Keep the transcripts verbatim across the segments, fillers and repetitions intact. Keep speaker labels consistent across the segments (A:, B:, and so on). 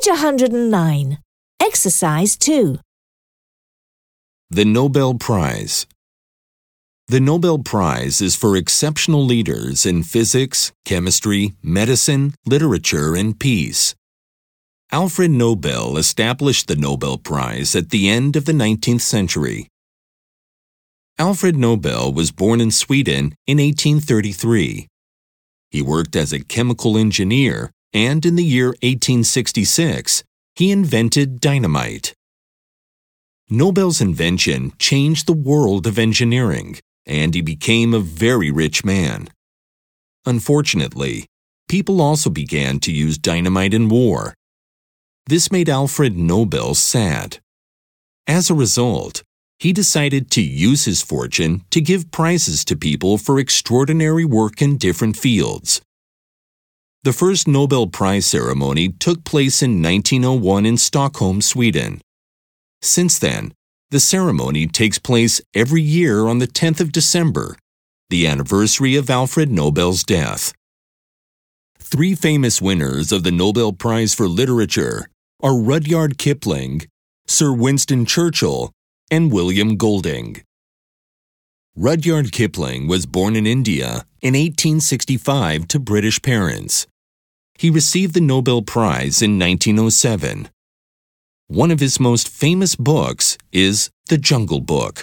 A: Page one hundred nine. Exercise two.
B: The Nobel Prize. The Nobel Prize is for exceptional leaders in physics, chemistry, medicine, literature, and peace. Alfred Nobel established the Nobel Prize at the end of the nineteenth century. Alfred Nobel was born in Sweden in eighteen thirty-three. He worked as a chemical engineer, and in the year eighteen sixty-six, he invented dynamite. Nobel's invention changed the world of engineering, and he became a very rich man. Unfortunately, people also began to use dynamite in war. This made Alfred Nobel sad. As a result, he decided to use his fortune to give prizes to people for extraordinary work in different fields. The first Nobel Prize ceremony took place in nineteen oh one in Stockholm, Sweden. Since then, the ceremony takes place every year on the tenth of December, the anniversary of Alfred Nobel's death. Three famous winners of the Nobel Prize for Literature are Rudyard Kipling, Sir Winston Churchill, and William Golding. Rudyard Kipling was born in India in eighteen sixty-five to British parents. He received the Nobel Prize in nineteen oh seven. One of his most famous books is The Jungle Book.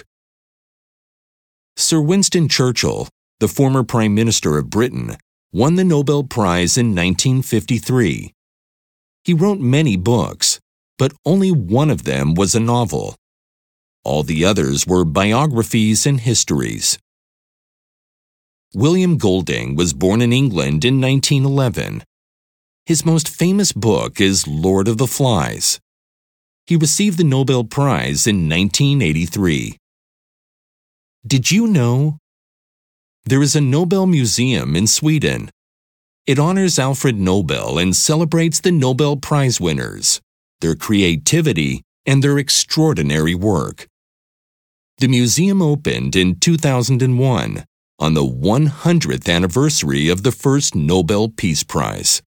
B: Sir Winston Churchill, the former Prime Minister of Britain, won the Nobel Prize in nineteen fifty-three. He wrote many books, but only one of them was a novel. All the others were biographies and histories. William Golding was born in England in nineteen eleven. His most famous book is Lord of the Flies. He received the Nobel Prize in nineteen eighty-three. Did you know? There is a Nobel Museum in Sweden. It honors Alfred Nobel and celebrates the Nobel Prize winners, their creativity, and their extraordinary work. The museum opened in two thousand one, on the one hundredth anniversary of the first Nobel Peace Prize.